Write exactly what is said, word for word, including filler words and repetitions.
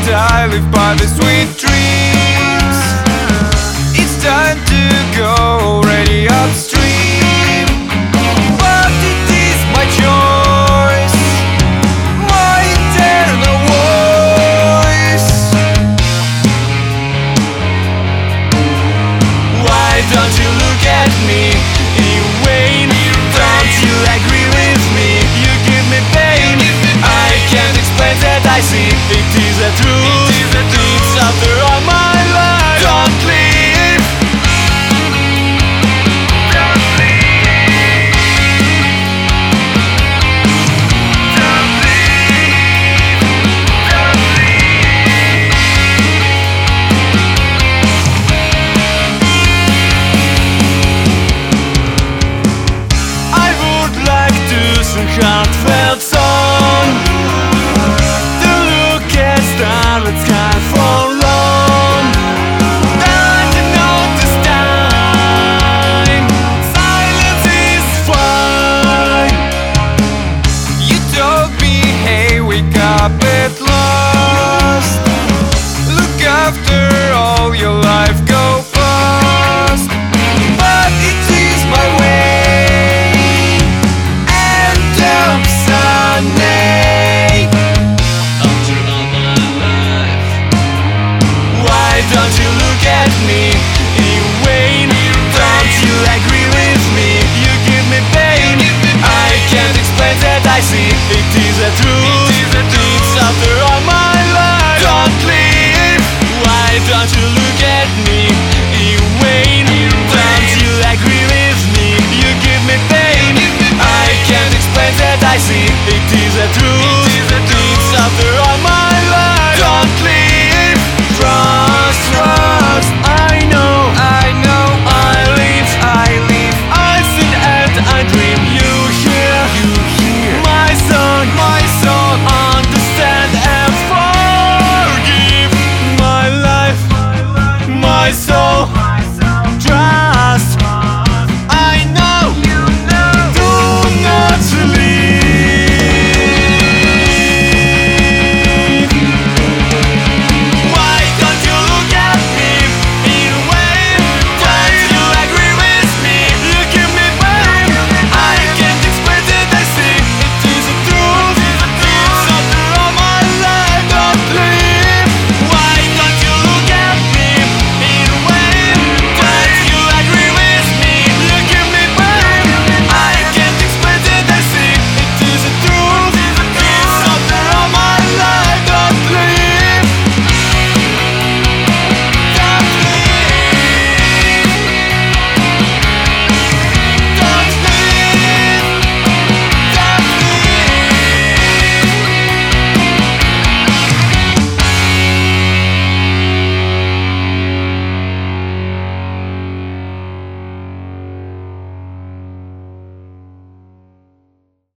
I live by the sweet dreams. It's time to go already upstream, but it is my choice, my eternal voice. Why don't you look at me in vain? Don't you agree with me? You give me pain. I can't explain that I see it is a truth. It's after all my